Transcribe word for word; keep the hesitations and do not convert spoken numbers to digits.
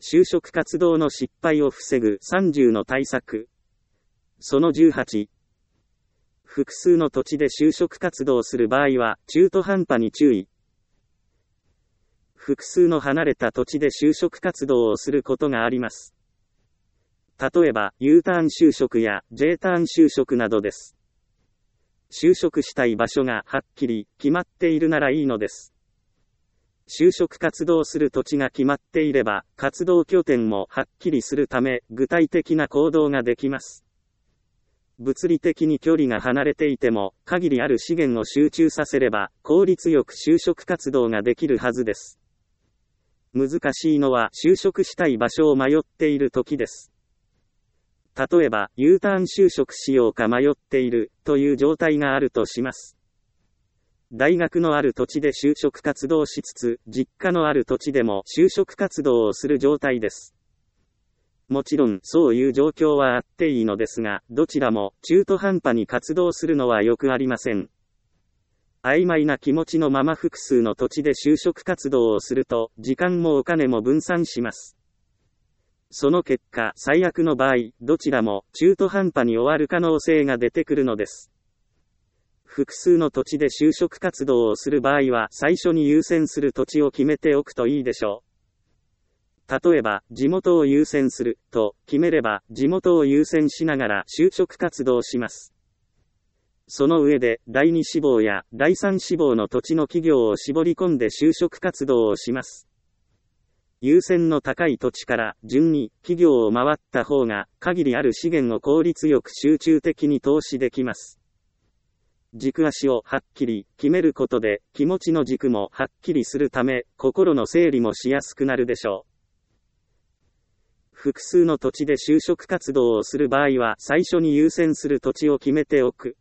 就職活動の失敗を防ぐさんじゅうの対策。そのじゅうはち。複数の土地で就職活動する場合は、中途半端に注意。複数の離れた土地で就職活動をすることがあります。例えば、U ターン就職や J ターン就職などです。就職したい場所がはっきり決まっているならいいのです。就職活動する土地が決まっていれば、活動拠点もはっきりするため、具体的な行動ができます。物理的に距離が離れていても、限りある資源を集中させれば、効率よく就職活動ができるはずです。難しいのは、就職したい場所を迷っている時です。例えば、U ターン就職しようか迷っている、という状態があるとします。大学のある土地で就職活動しつつ、実家のある土地でも就職活動をする状態です。もちろん、そういう状況はあっていいのですが、どちらも中途半端に活動するのはよくありません。曖昧な気持ちのまま複数の土地で就職活動をすると、時間もお金も分散します。その結果、最悪の場合、どちらも中途半端に終わる可能性が出てくるのです。複数の土地で就職活動をする場合は、最初に優先する土地を決めておくといいでしょう。例えば、地元を優先する、と決めれば、地元を優先しながら就職活動します。その上で、だいに志望やだいさん志望の土地の企業を絞り込んで就職活動をします。優先の高い土地から順に企業を回った方が、限りある資源を効率よく集中的に投資できます。軸足をはっきり決めることで、気持ちの軸もはっきりするため、心の整理もしやすくなるでしょう。複数の土地で就職活動をする場合は、最初に優先する土地を決めておく。